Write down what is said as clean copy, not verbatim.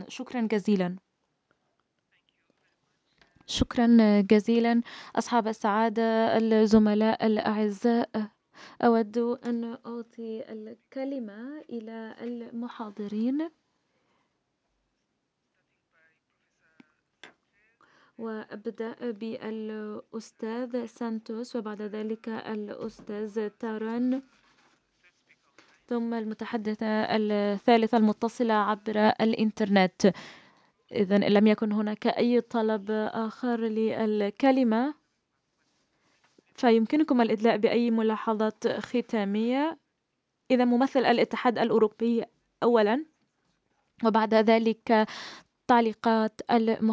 شكرا جزيلا. شكرا جزيلا أصحاب السعادة، الزملاء الأعزاء. أود أن أعطي الكلمة إلى المحاضرين، وأبدأ بالأستاذ سانتوس وبعد ذلك الأستاذ تاران، ثم المتحدثة الثالثة المتصلة عبر الإنترنت. إذن إن لم يكن هناك أي طلب آخر للكلمة فيمكنكم الإدلاء بأي ملاحظات ختامية. إذا ممثل الاتحاد الأوروبي أولا، وبعد ذلك تعليقات